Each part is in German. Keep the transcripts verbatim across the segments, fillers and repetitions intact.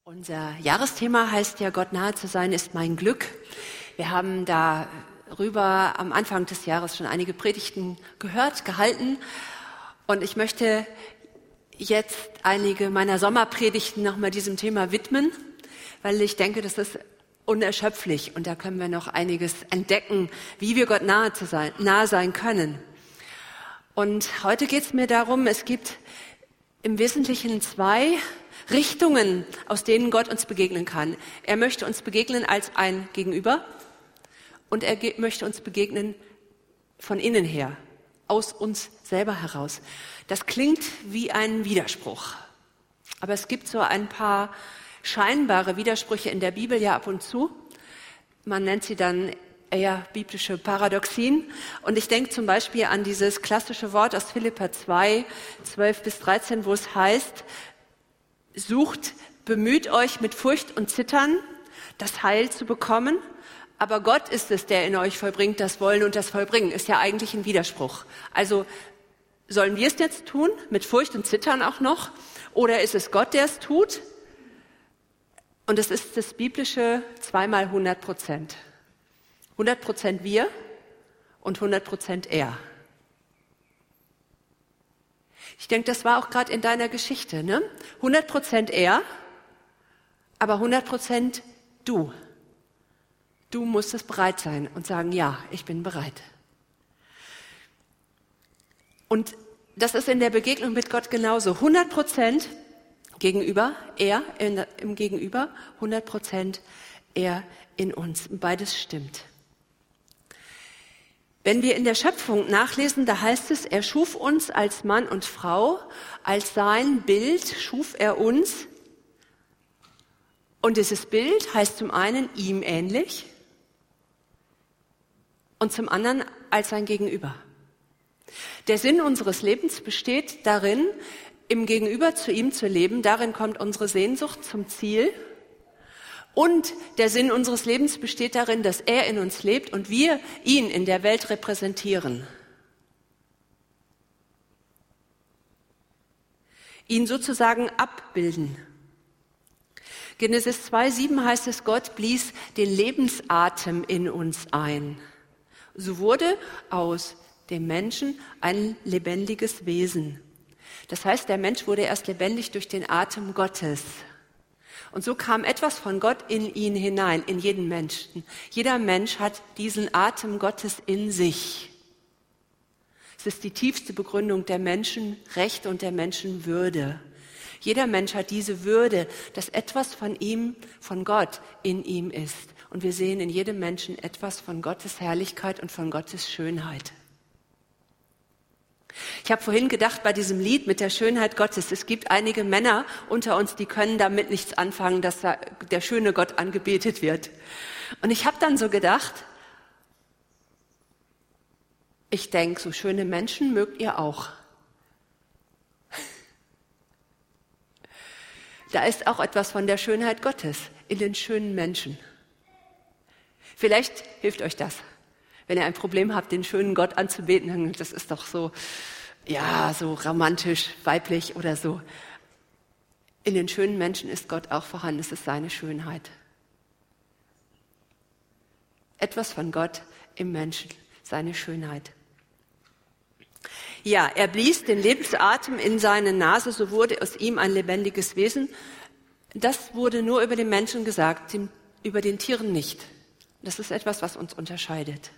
Unser Jahresthema heißt ja, Gott nahe zu sein ist mein Glück. Wir haben darüber am Anfang des Jahres schon einige Predigten gehört, gehalten. Und ich möchte jetzt einige meiner Sommerpredigten nochmal diesem Thema widmen, weil ich denke, das ist unerschöpflich und da können wir noch einiges entdecken, wie wir Gott nahe, zu sein, nahe sein können. Und heute geht es mir darum, es gibt im Wesentlichen zwei Richtungen, aus denen Gott uns begegnen kann. Er möchte uns begegnen als ein Gegenüber und er ge- möchte uns begegnen von innen her, aus uns selber heraus. Das klingt wie ein Widerspruch, aber es gibt so ein paar scheinbare Widersprüche in der Bibel ja ab und zu. Man nennt sie dann eher biblische Paradoxien. Und ich denke zum Beispiel an dieses klassische Wort aus Philipper zwei, zwölf bis dreizehn, wo es heißt, sucht, bemüht euch mit Furcht und Zittern, das Heil zu bekommen, aber Gott ist es, der in euch vollbringt das Wollen und das Vollbringen. Ist ja eigentlich ein Widerspruch. Also sollen wir es jetzt tun, mit Furcht und Zittern auch noch, oder ist es Gott, der es tut? Und es ist das biblische zweimal hundert Prozent. hundert Prozent wir und hundert Prozent er. Ich denke, das war auch gerade in deiner Geschichte, ne? hundert Prozent er, aber hundert Prozent du. Du musstest bereit sein und sagen, ja, ich bin bereit. Und das ist in der Begegnung mit Gott genauso. hundert Prozent gegenüber, er in, im Gegenüber, hundert Prozent er in uns. Beides stimmt. Wenn wir in der Schöpfung nachlesen, da heißt es, er schuf uns als Mann und Frau, als sein Bild schuf er uns. Und dieses Bild heißt zum einen ihm ähnlich und zum anderen als sein Gegenüber. Der Sinn unseres Lebens besteht darin, im Gegenüber zu ihm zu leben. Darin kommt unsere Sehnsucht zum Ziel. Und der Sinn unseres Lebens besteht darin, dass er in uns lebt und wir ihn in der Welt repräsentieren. Ihn sozusagen abbilden. Genesis zwei sieben heißt es, Gott blies den Lebensatem in uns ein. So wurde aus dem Menschen ein lebendiges Wesen. Das heißt, der Mensch wurde erst lebendig durch den Atem Gottes. Und so kam etwas von Gott in ihn hinein, in jeden Menschen. Jeder Mensch hat diesen Atem Gottes in sich. Es ist die tiefste Begründung der Menschenrechte und der Menschenwürde. Jeder Mensch hat diese Würde, dass etwas von ihm, von Gott in ihm ist. Und wir sehen in jedem Menschen etwas von Gottes Herrlichkeit und von Gottes Schönheit. Ich habe vorhin gedacht bei diesem Lied mit der Schönheit Gottes, es gibt einige Männer unter uns, die können damit nichts anfangen, dass da der schöne Gott angebetet wird. Und ich habe dann so gedacht, ich denke, so schöne Menschen mögt ihr auch. Da ist auch etwas von der Schönheit Gottes in den schönen Menschen. Vielleicht hilft euch das. Wenn ihr ein Problem habt, den schönen Gott anzubeten, das ist doch so, ja, so romantisch, weiblich oder so. In den schönen Menschen ist Gott auch vorhanden, es ist seine Schönheit. Etwas von Gott im Menschen, seine Schönheit. Ja, er blies den Lebensatem in seine Nase, so wurde aus ihm ein lebendiges Wesen. Das wurde nur über den Menschen gesagt, über den Tieren nicht. Das ist etwas, was uns unterscheidet.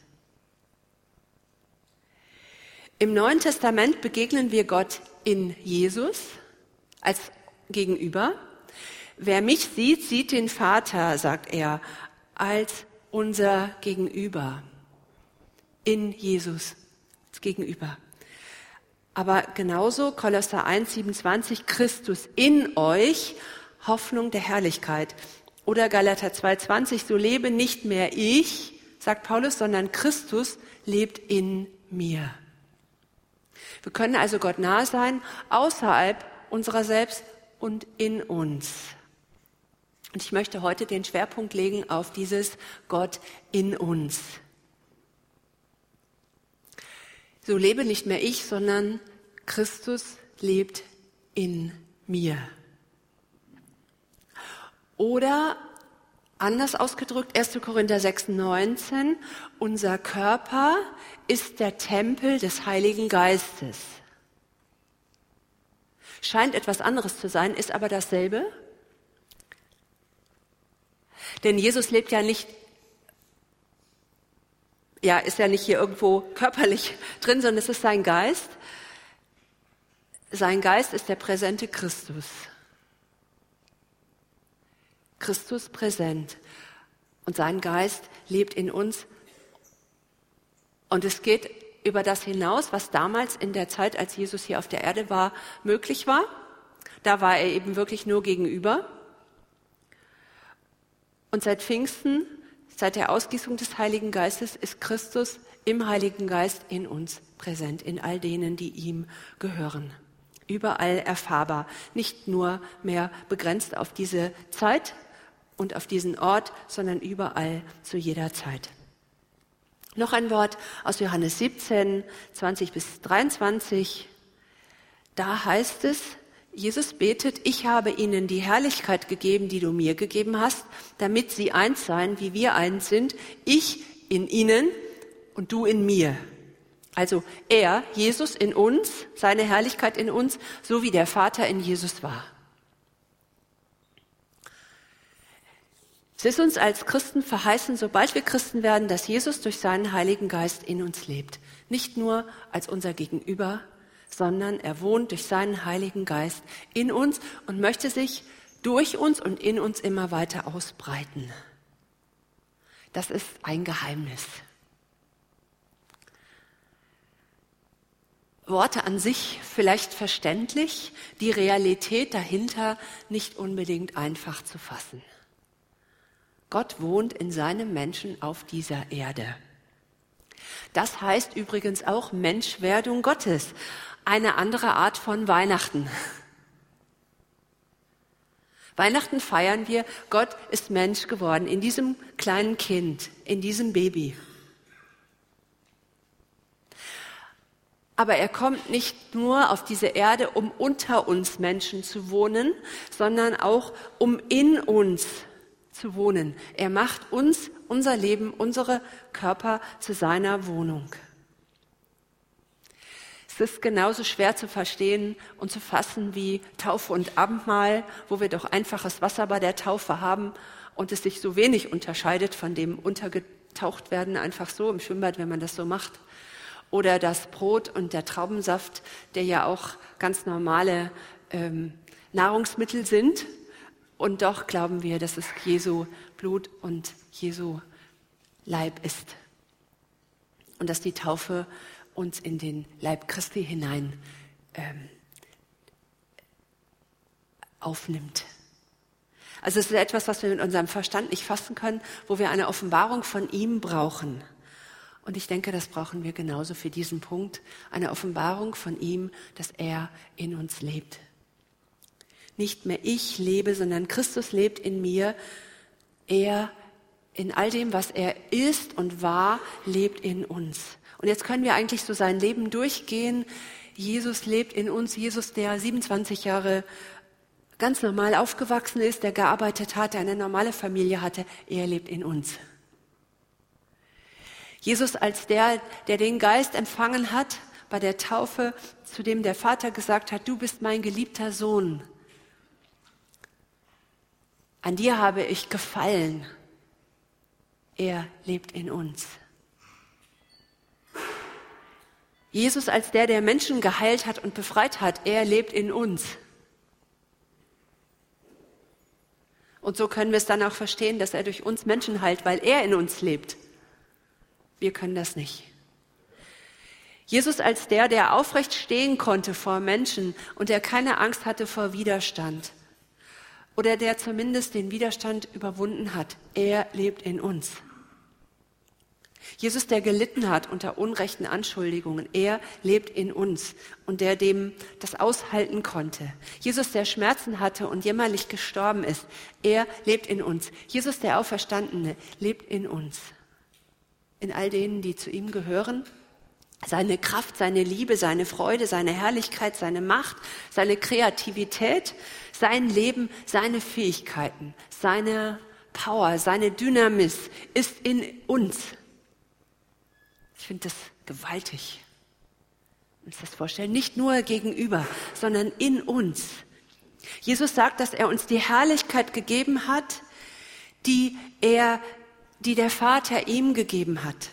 Im Neuen Testament begegnen wir Gott in Jesus als Gegenüber. Wer mich sieht, sieht den Vater, sagt er, als unser Gegenüber. In Jesus als Gegenüber. Aber genauso Kolosser eins siebenundzwanzig, Christus in euch, Hoffnung der Herrlichkeit. Oder Galater zwei zwanzig, so lebe nicht mehr ich, sagt Paulus, sondern Christus lebt in mir. Wir können also Gott nahe sein, außerhalb unserer selbst und in uns. Und ich möchte heute den Schwerpunkt legen auf dieses Gott in uns. So lebe nicht mehr ich, sondern Christus lebt in mir. Oder anders ausgedrückt, erster Korinther sechs, neunzehn, unser Körper ist der Tempel des Heiligen Geistes. Scheint etwas anderes zu sein, ist aber dasselbe. Denn Jesus lebt ja nicht, ja, ist ja nicht hier irgendwo körperlich drin, sondern es ist sein Geist. Sein Geist ist der präsente Christus. Christus präsent. Und sein Geist lebt in uns. Und es geht über das hinaus, was damals in der Zeit, als Jesus hier auf der Erde war, möglich war. Da war er eben wirklich nur gegenüber. Und seit Pfingsten, seit der Ausgießung des Heiligen Geistes, ist Christus im Heiligen Geist in uns präsent, in all denen, die ihm gehören. Überall erfahrbar, nicht nur mehr begrenzt auf diese Zeit und auf diesen Ort, sondern überall zu jeder Zeit. Noch ein Wort aus Johannes siebzehn, zwanzig bis dreiundzwanzig. Da heißt es, Jesus betet, ich habe ihnen die Herrlichkeit gegeben, die du mir gegeben hast, damit sie eins seien, wie wir eins sind, ich in ihnen und du in mir. Also er, Jesus in uns, seine Herrlichkeit in uns, so wie der Vater in Jesus war. Es ist uns als Christen verheißen, sobald wir Christen werden, dass Jesus durch seinen Heiligen Geist in uns lebt. Nicht nur als unser Gegenüber, sondern er wohnt durch seinen Heiligen Geist in uns und möchte sich durch uns und in uns immer weiter ausbreiten. Das ist ein Geheimnis. Worte an sich vielleicht verständlich, die Realität dahinter nicht unbedingt einfach zu fassen. Gott wohnt in seinem Menschen auf dieser Erde. Das heißt übrigens auch Menschwerdung Gottes, eine andere Art von Weihnachten. Weihnachten feiern wir, Gott ist Mensch geworden, in diesem kleinen Kind, in diesem Baby. Aber er kommt nicht nur auf diese Erde, um unter uns Menschen zu wohnen, sondern auch um in uns zu wohnen. Er macht uns, unser Leben, unsere Körper zu seiner Wohnung. Es ist genauso schwer zu verstehen und zu fassen wie Taufe und Abendmahl, wo wir doch einfaches Wasser bei der Taufe haben und es sich so wenig unterscheidet von dem untergetaucht werden, einfach so im Schwimmbad, wenn man das so macht. Oder das Brot und der Traubensaft, der ja auch ganz normale ähm, Nahrungsmittel sind. Und doch glauben wir, dass es Jesu Blut und Jesu Leib ist. Und dass die Taufe uns in den Leib Christi hinein ähm, aufnimmt. Also es ist etwas, was wir mit unserem Verstand nicht fassen können, wo wir eine Offenbarung von ihm brauchen. Und ich denke, das brauchen wir genauso für diesen Punkt, eine Offenbarung von ihm, dass er in uns lebt. Nicht mehr ich lebe, sondern Christus lebt in mir. Er in all dem, was er ist und war, lebt in uns. Und jetzt können wir eigentlich so sein Leben durchgehen. Jesus lebt in uns. Jesus, der siebenundzwanzig Jahre ganz normal aufgewachsen ist, der gearbeitet hat, der eine normale Familie hatte, er lebt in uns. Jesus als der, der den Geist empfangen hat bei der Taufe, zu dem der Vater gesagt hat, du bist mein geliebter Sohn. An dir habe ich gefallen. Er lebt in uns. Jesus als der, der Menschen geheilt hat und befreit hat, er lebt in uns. Und so können wir es dann auch verstehen, dass er durch uns Menschen heilt, weil er in uns lebt. Wir können das nicht. Jesus als der, der aufrecht stehen konnte vor Menschen und der keine Angst hatte vor Widerstand. Oder der zumindest den Widerstand überwunden hat. Er lebt in uns. Jesus, der gelitten hat unter unrechten Anschuldigungen. Er lebt in uns und der dem das aushalten konnte. Jesus, der Schmerzen hatte und jämmerlich gestorben ist. Er lebt in uns. Jesus, der Auferstandene, lebt in uns. In all denen, die zu ihm gehören. Seine Kraft, seine Liebe, seine Freude, seine Herrlichkeit, seine Macht, seine Kreativität, sein Leben, seine Fähigkeiten, seine Power, seine Dynamis ist in uns. Ich finde das gewaltig. Uns das vorstellen, nicht nur gegenüber, sondern in uns. Jesus sagt, dass er uns die Herrlichkeit gegeben hat, die er, die der Vater ihm gegeben hat.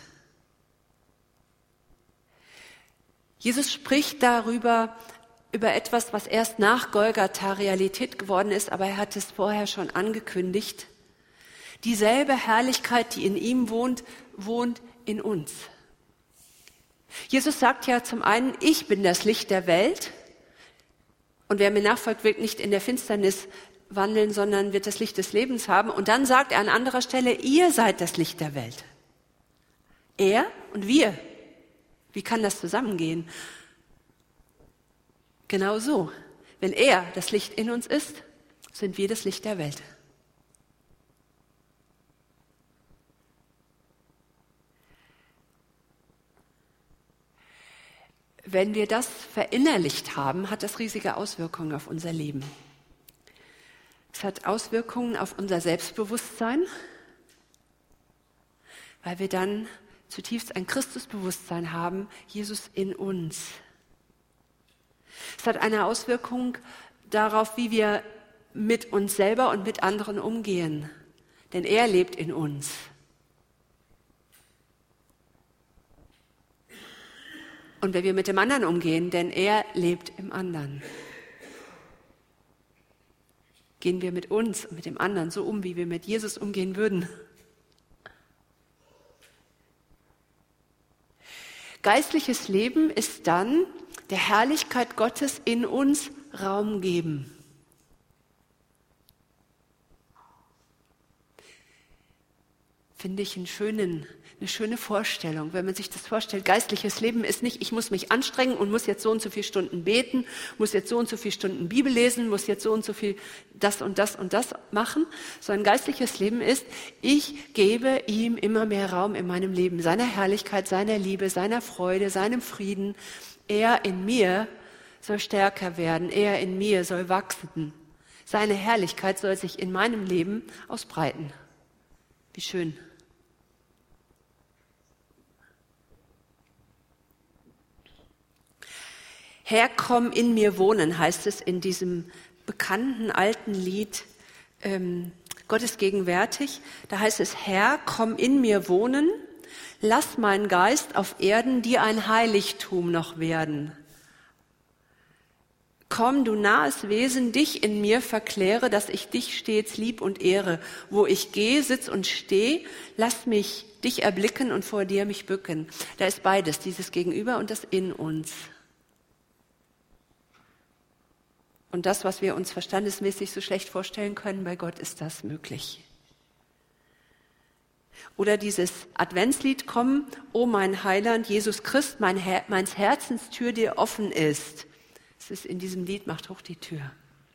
Jesus spricht darüber, über etwas, was erst nach Golgatha Realität geworden ist, aber er hat es vorher schon angekündigt. Dieselbe Herrlichkeit, die in ihm wohnt, wohnt in uns. Jesus sagt ja zum einen, ich bin das Licht der Welt und wer mir nachfolgt, wird nicht in der Finsternis wandeln, sondern wird das Licht des Lebens haben. Und dann sagt er an anderer Stelle, ihr seid das Licht der Welt. Er und wir. Wie kann das zusammengehen? Genau so. Wenn er das Licht in uns ist, sind wir das Licht der Welt. Wenn wir das verinnerlicht haben, hat das riesige Auswirkungen auf unser Leben. Es hat Auswirkungen auf unser Selbstbewusstsein, weil wir dann zutiefst ein Christusbewusstsein haben, Jesus in uns. Es hat eine Auswirkung darauf, wie wir mit uns selber und mit anderen umgehen, denn er lebt in uns. Und wenn wir mit dem anderen umgehen, denn er lebt im anderen. Gehen wir mit uns und mit dem anderen so um, wie wir mit Jesus umgehen würden. Geistliches Leben ist dann der Herrlichkeit Gottes in uns Raum geben. Finde ich einen schönen, eine schöne Vorstellung, wenn man sich das vorstellt. Geistliches Leben ist nicht, ich muss mich anstrengen und muss jetzt so und so viele Stunden beten, muss jetzt so und so viele Stunden Bibel lesen, muss jetzt so und so viel das und das und das machen, sondern geistliches Leben ist, ich gebe ihm immer mehr Raum in meinem Leben, seiner Herrlichkeit, seiner Liebe, seiner Freude, seinem Frieden. Er in mir soll stärker werden, er in mir soll wachsen. Seine Herrlichkeit soll sich in meinem Leben ausbreiten. Wie schön. Herr, komm in mir wohnen, heißt es in diesem bekannten alten Lied, ähm, Gott ist gegenwärtig. Da heißt es, Herr, komm in mir wohnen, lass meinen Geist auf Erden dir ein Heiligtum noch werden. Komm, du nahes Wesen, dich in mir verkläre, dass ich dich stets lieb und ehre. Wo ich gehe, sitz und steh, lass mich dich erblicken und vor dir mich bücken. Da ist beides, dieses Gegenüber und das in uns. Und das, was wir uns verstandesmäßig so schlecht vorstellen können, bei Gott ist das möglich. Oder dieses Adventslied, komm, o mein Heiland, Jesus Christ, mein Her- meins Herzens Tür dir offen ist. Es ist in diesem Lied, macht hoch die Tür.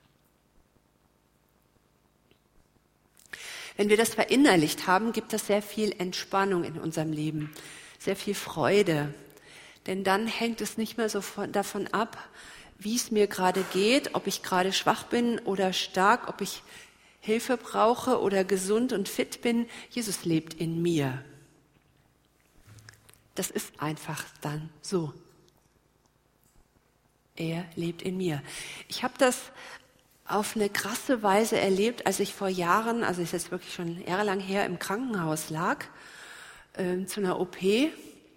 Wenn wir das verinnerlicht haben, gibt das sehr viel Entspannung in unserem Leben, sehr viel Freude. Denn dann hängt es nicht mehr so von, davon ab, wie es mir gerade geht, ob ich gerade schwach bin oder stark, ob ich Hilfe brauche oder gesund und fit bin. Jesus lebt in mir. Das ist einfach dann so. Er lebt in mir. Ich habe das auf eine krasse Weise erlebt, als ich vor Jahren, also ist jetzt wirklich schon jahrelang her, im Krankenhaus lag, äh, zu einer O P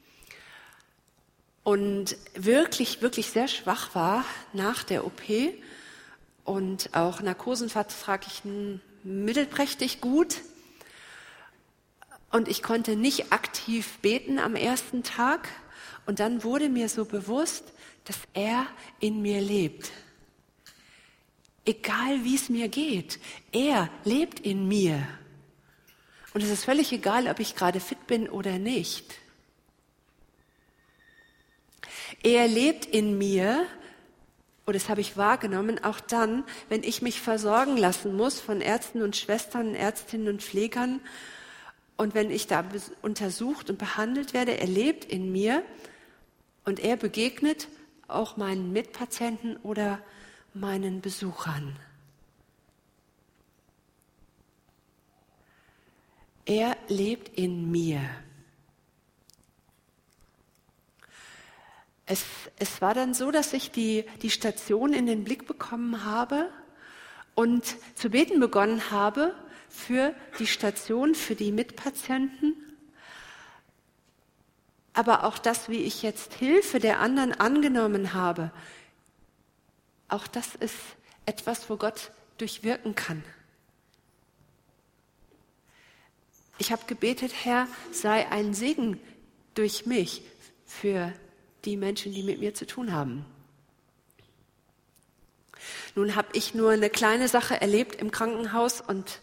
und wirklich, wirklich sehr schwach war nach der O P und auch Narkosen vertrag ich mittelprächtig gut und ich konnte nicht aktiv beten am ersten Tag und dann wurde mir so bewusst, dass er in mir lebt. Egal wie es mir geht, er lebt in mir. Und es ist völlig egal, ob ich gerade fit bin oder nicht. Er lebt in mir, und das habe ich wahrgenommen, auch dann, wenn ich mich versorgen lassen muss von Ärzten und Schwestern, Ärztinnen und Pflegern und wenn ich da untersucht und behandelt werde, er lebt in mir und er begegnet auch meinen Mitpatienten oder meinen Besuchern. Er lebt in mir. Es, es war dann so, dass ich die, die Station in den Blick bekommen habe und zu beten begonnen habe für die Station, für die Mitpatienten. Aber auch das, wie ich jetzt Hilfe der anderen angenommen habe, auch das ist etwas, wo Gott durchwirken kann. Ich habe gebetet, Herr, sei ein Segen durch mich für die Menschen, die mit mir zu tun haben. Nun habe ich nur eine kleine Sache erlebt im Krankenhaus und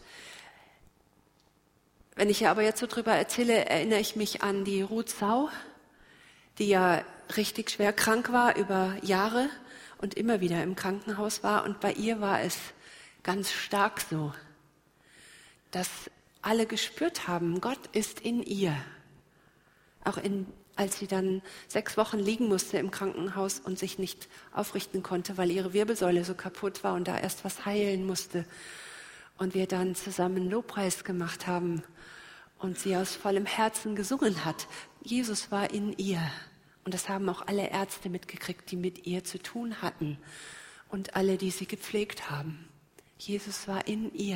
wenn ich ja aber jetzt so drüber erzähle, erinnere ich mich an die Ruth Sau, die ja richtig schwer krank war über Jahre und immer wieder im Krankenhaus war. Und bei ihr war es ganz stark so, dass alle gespürt haben, Gott ist in ihr. Auch in, als sie dann sechs Wochen liegen musste im Krankenhaus und sich nicht aufrichten konnte, weil ihre Wirbelsäule so kaputt war und da erst was heilen musste. Und wir dann zusammen Lobpreis gemacht haben und sie aus vollem Herzen gesungen hat. Jesus war in ihr. Und das haben auch alle Ärzte mitgekriegt, die mit ihr zu tun hatten. Und alle, die sie gepflegt haben. Jesus war in ihr.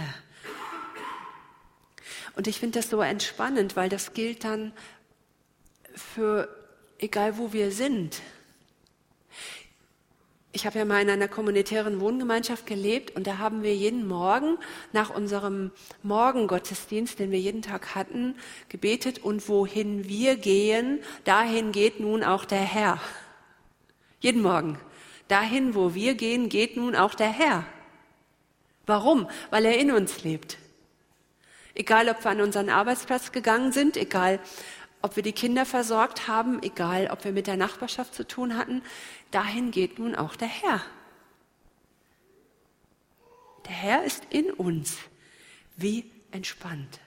Und ich finde das so entspannend, weil das gilt dann für egal wo wir sind. Ich habe ja mal in einer kommunitären Wohngemeinschaft gelebt und da haben wir jeden Morgen nach unserem Morgengottesdienst, den wir jeden Tag hatten, gebetet und wohin wir gehen, dahin geht nun auch der Herr. Jeden Morgen. Dahin, wo wir gehen, geht nun auch der Herr. Warum? Weil er in uns lebt. Egal, ob wir an unseren Arbeitsplatz gegangen sind, egal, ob wir die Kinder versorgt haben, egal, ob wir mit der Nachbarschaft zu tun hatten, dahin geht nun auch der Herr. Der Herr ist in uns. Wie entspannt.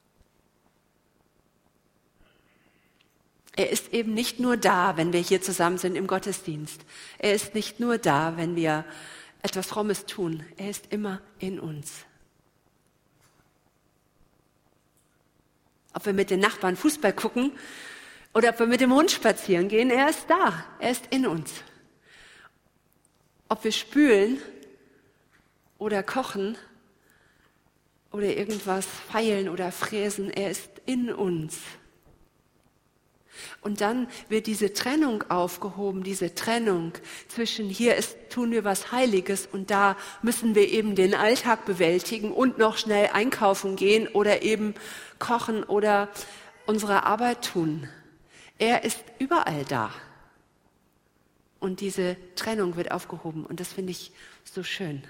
Er ist eben nicht nur da, wenn wir hier zusammen sind im Gottesdienst. Er ist nicht nur da, wenn wir etwas Frommes tun. Er ist immer in uns. Ob wir mit den Nachbarn Fußball gucken oder ob wir mit dem Hund spazieren gehen, er ist da, er ist in uns. Ob wir spülen oder kochen oder irgendwas feilen oder fräsen, er ist in uns. Und dann wird diese Trennung aufgehoben, diese Trennung zwischen hier ist, tun wir was Heiliges und da müssen wir eben den Alltag bewältigen und noch schnell einkaufen gehen oder eben kochen oder unsere Arbeit tun. Er ist überall da. Und diese Trennung wird aufgehoben und das finde ich so schön.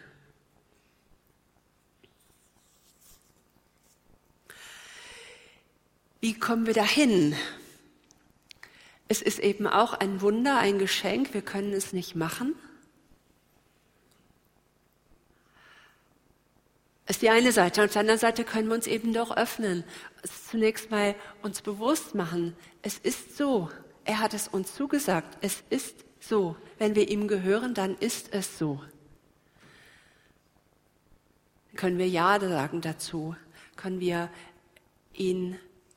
Wie kommen wir dahin? Es ist eben auch ein Wunder, ein Geschenk. Wir können es nicht machen. Das ist die eine Seite. Und auf der anderen Seite können wir uns eben doch öffnen. Zunächst mal uns bewusst machen. Es ist so. Er hat es uns zugesagt. Es ist so. Wenn wir ihm gehören, dann ist es so. Können wir Ja sagen dazu? Können wir ihn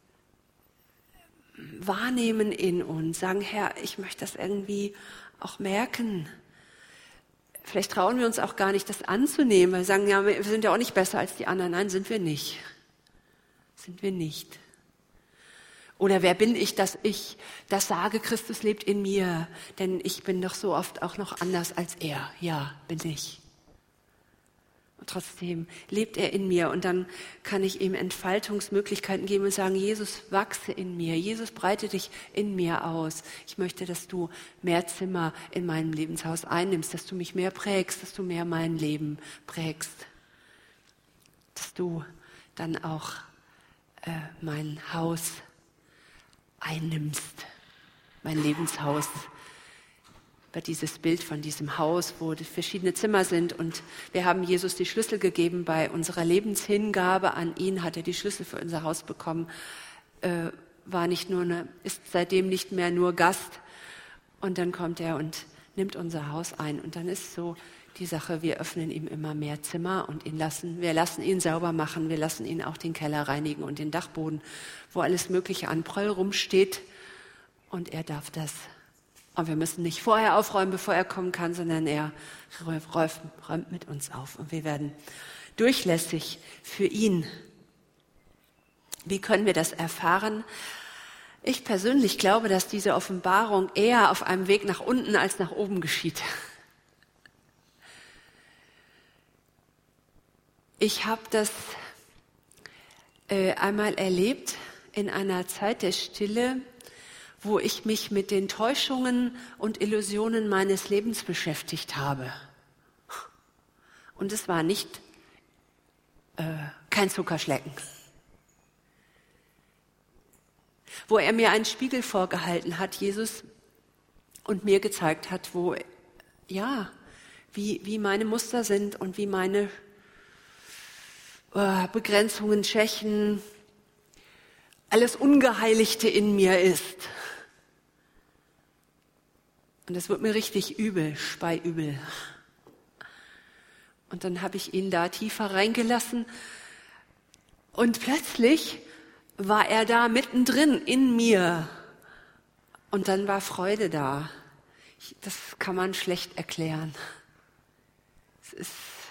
wahrnehmen in uns, sagen, Herr, ich möchte das irgendwie auch merken. Vielleicht trauen wir uns auch gar nicht, das anzunehmen, weil wir sagen, ja, wir sind ja auch nicht besser als die anderen. Nein, sind wir nicht. Sind wir nicht. Oder wer bin ich, dass ich das sage, Christus lebt in mir, denn ich bin doch so oft auch noch anders als er. Ja, bin ich. Und trotzdem lebt er in mir und dann kann ich ihm Entfaltungsmöglichkeiten geben und sagen, Jesus, wachse in mir, Jesus, breite dich in mir aus. Ich möchte, dass du mehr Zimmer in meinem Lebenshaus einnimmst, dass du mich mehr prägst, dass du mehr mein Leben prägst, dass du dann auch äh, mein Haus einnimmst, mein Lebenshaus. Dieses Bild von diesem Haus, wo verschiedene Zimmer sind und wir haben Jesus die Schlüssel gegeben. Bei unserer Lebenshingabe an ihn hat er die Schlüssel für unser Haus bekommen, äh, war nicht nur eine, ist seitdem nicht mehr nur Gast und dann kommt er und nimmt unser Haus ein und dann ist so die Sache, wir öffnen ihm immer mehr Zimmer und ihn lassen, wir lassen ihn sauber machen, wir lassen ihn auch den Keller reinigen und den Dachboden, wo alles Mögliche an Pröll rumsteht. Und er darf das. Und wir müssen nicht vorher aufräumen, bevor er kommen kann, sondern er räumt mit uns auf. Und wir werden durchlässig für ihn. Wie können wir das erfahren? Ich persönlich glaube, dass diese Offenbarung eher auf einem Weg nach unten als nach oben geschieht. Ich habe das äh, einmal erlebt in einer Zeit der Stille, wo ich mich mit den Täuschungen und Illusionen meines Lebens beschäftigt habe. Und es war nicht äh, kein Zuckerschlecken. Wo er mir einen Spiegel vorgehalten hat, Jesus, und mir gezeigt hat, wo, ja, wie, wie meine Muster sind und wie meine äh, Begrenzungen, Schwächen, alles Ungeheiligte in mir ist. Und es wird mir richtig übel, speiübel. Und dann habe ich ihn da tiefer reingelassen und plötzlich war er da mittendrin in mir. Und dann war Freude da. Ich, das kann man schlecht erklären. Es ist,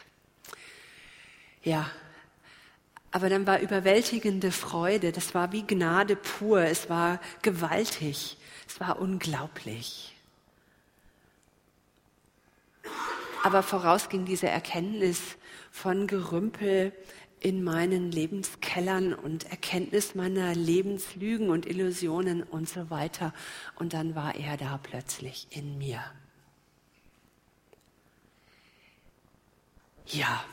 ja, aber dann war überwältigende Freude. Das war wie Gnade pur. Es war gewaltig. Es war unglaublich. Aber voraus ging diese Erkenntnis von Gerümpel in meinen Lebenskellern und Erkenntnis meiner Lebenslügen und Illusionen und so weiter. Und dann war er da plötzlich in mir. Ja.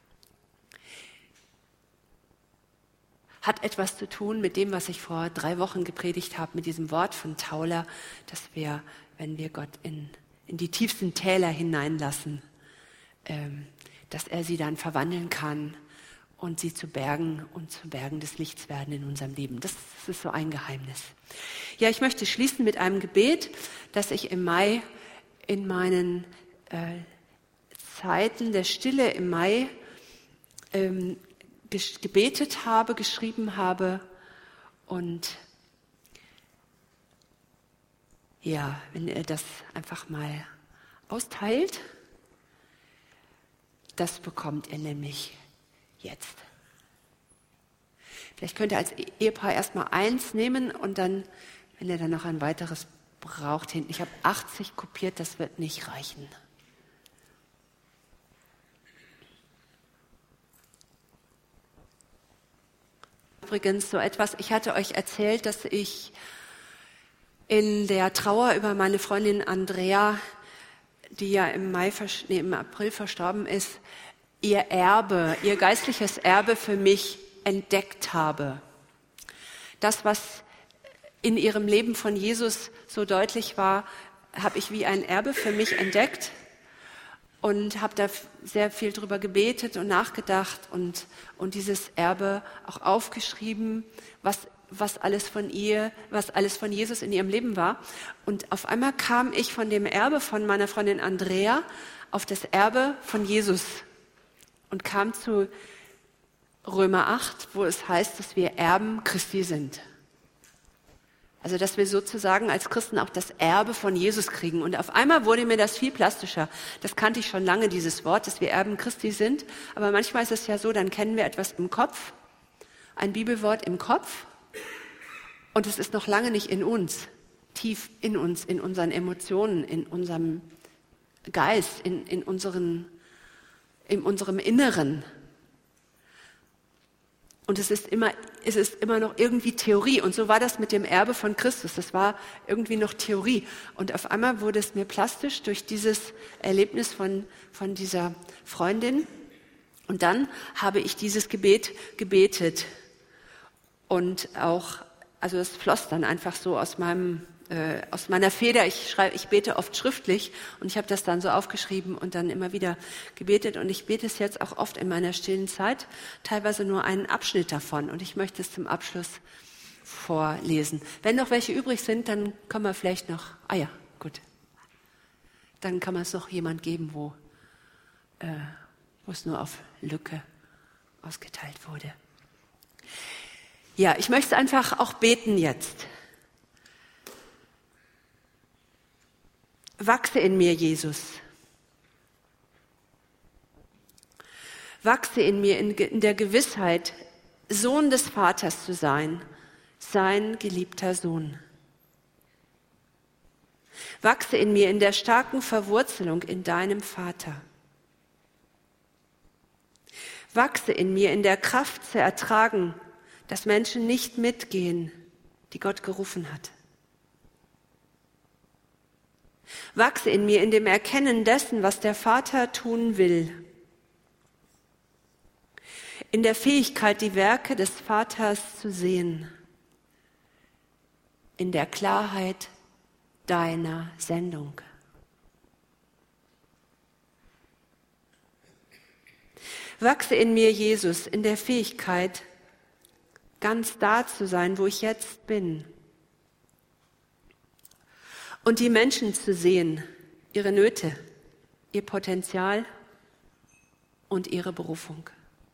Hat etwas zu tun mit dem, was ich vor drei Wochen gepredigt habe, mit diesem Wort von Tauler, dass wir, wenn wir Gott in in die tiefsten Täler hineinlassen, ähm, dass er sie dann verwandeln kann und sie zu Bergen und zu Bergen des Lichts werden in unserem Leben. Das ist so ein Geheimnis. Ja, ich möchte schließen mit einem Gebet, das ich im Mai in meinen äh, Zeiten der Stille im Mai ähm, gebetet habe, geschrieben habe. Und ja, wenn ihr das einfach mal austeilt, das bekommt ihr nämlich jetzt. Vielleicht könnt ihr als Ehepaar erstmal eins nehmen und dann, wenn ihr dann noch ein weiteres braucht, hinten. Ich habe achtzig kopiert, das wird nicht reichen. Übrigens so etwas, ich hatte euch erzählt, dass ich in der Trauer über meine Freundin Andrea, die ja im Mai, nee, im April verstorben ist, ihr Erbe, ihr geistliches Erbe für mich entdeckt habe. Das, was in ihrem Leben von Jesus so deutlich war, habe ich wie ein Erbe für mich entdeckt und habe da sehr viel drüber gebetet und nachgedacht und, und dieses Erbe auch aufgeschrieben, was was alles von ihr, was alles von Jesus in ihrem Leben war. Und auf einmal kam ich von dem Erbe von meiner Freundin Andrea auf das Erbe von Jesus und kam zu Römer acht, wo es heißt, dass wir Erben Christi sind. Also, dass wir sozusagen als Christen auch das Erbe von Jesus kriegen. Und auf einmal wurde mir das viel plastischer. Das kannte ich schon lange, dieses Wort, dass wir Erben Christi sind. Aber manchmal ist es ja so, dann kennen wir etwas im Kopf, ein Bibelwort im Kopf. Und es ist noch lange nicht in uns, tief in uns, in unseren Emotionen, in unserem Geist, in, in, unseren, in unserem Inneren. Und es ist, immer, es ist immer noch irgendwie Theorie. Und so war das mit dem Erbe von Christus. Das war irgendwie noch Theorie. Und auf einmal wurde es mir plastisch durch dieses Erlebnis von, von dieser Freundin. Und dann habe ich dieses Gebet gebetet. Und auch Also es floss dann einfach so aus meinem, äh, aus meiner Feder. Ich schreibe, ich bete oft schriftlich und ich habe das dann so aufgeschrieben und dann immer wieder gebetet. Und ich bete es jetzt auch oft in meiner stillen Zeit, teilweise nur einen Abschnitt davon. Und ich möchte es zum Abschluss vorlesen. Wenn noch welche übrig sind, dann kann man vielleicht noch, ah ja, gut. Dann kann man es noch jemand geben, wo, äh, wo es nur auf Lücke ausgeteilt wurde. Ja, ich möchte einfach auch beten jetzt. Wachse in mir, Jesus. Wachse in mir in, in der Gewissheit, Sohn des Vaters zu sein, sein geliebter Sohn. Wachse in mir in der starken Verwurzelung in deinem Vater. Wachse in mir in der Kraft zu ertragen, dass Menschen nicht mitgehen, die Gott gerufen hat. Wachse in mir in dem Erkennen dessen, was der Vater tun will. In der Fähigkeit, die Werke des Vaters zu sehen. In der Klarheit deiner Sendung. Wachse in mir, Jesus, in der Fähigkeit, ganz da zu sein, wo ich jetzt bin. Und die Menschen zu sehen, ihre Nöte, ihr Potenzial und ihre Berufung.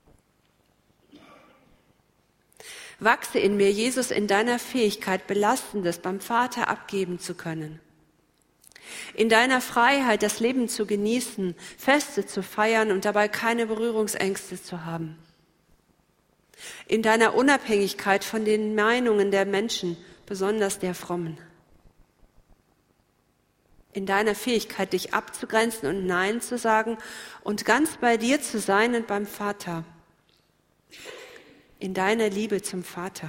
Wachse in mir, Jesus, in deiner Fähigkeit, Belastendes beim Vater abgeben zu können. In deiner Freiheit, das Leben zu genießen, Feste zu feiern und dabei keine Berührungsängste zu haben. In deiner Unabhängigkeit von den Meinungen der Menschen, besonders der Frommen. In deiner Fähigkeit, dich abzugrenzen und Nein zu sagen und ganz bei dir zu sein und beim Vater. In deiner Liebe zum Vater.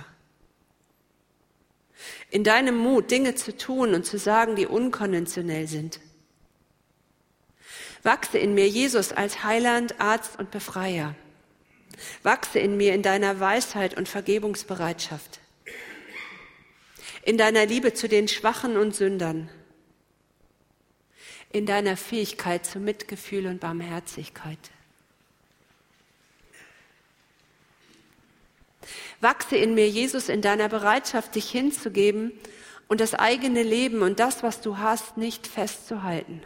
In deinem Mut, Dinge zu tun und zu sagen, die unkonventionell sind. Wachse in mir, Jesus, als Heiland, Arzt und Befreier. Wachse in mir in deiner Weisheit und Vergebungsbereitschaft. In deiner Liebe zu den Schwachen und Sündern. In deiner Fähigkeit zu Mitgefühl und Barmherzigkeit. Wachse in mir, Jesus, in deiner Bereitschaft, dich hinzugeben und das eigene Leben und das, was du hast, nicht festzuhalten.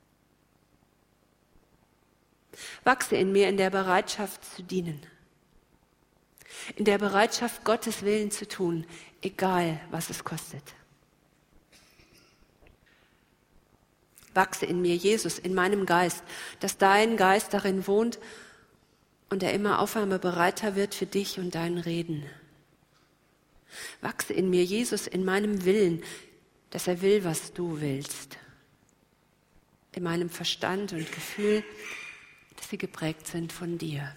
Wachse in mir in der Bereitschaft zu dienen. In der Bereitschaft, Gottes Willen zu tun, egal was es kostet. Wachse in mir, Jesus, in meinem Geist, dass dein Geist darin wohnt und er immer aufnahmebereiter wird für dich und dein Reden. Wachse in mir, Jesus, in meinem Willen, dass er will, was du willst. In meinem Verstand und Gefühl, dass sie geprägt sind von dir.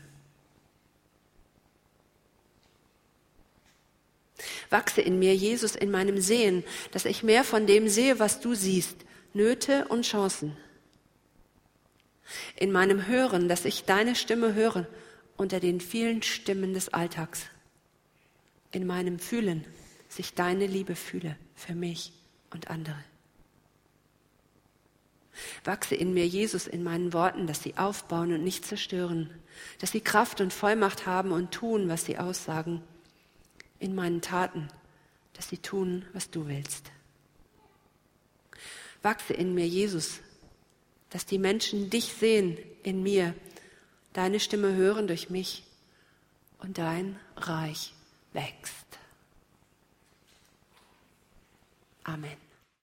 Wachse in mir, Jesus, in meinem Sehen, dass ich mehr von dem sehe, was du siehst, Nöte und Chancen. In meinem Hören, dass ich deine Stimme höre unter den vielen Stimmen des Alltags. In meinem Fühlen, dass ich deine Liebe fühle für mich und andere. Wachse in mir, Jesus, in meinen Worten, dass sie aufbauen und nicht zerstören, dass sie Kraft und Vollmacht haben und tun, was sie aussagen. In meinen Taten, dass sie tun, was du willst. Wachse in mir, Jesus, dass die Menschen dich sehen in mir, deine Stimme hören durch mich und dein Reich wächst. Amen.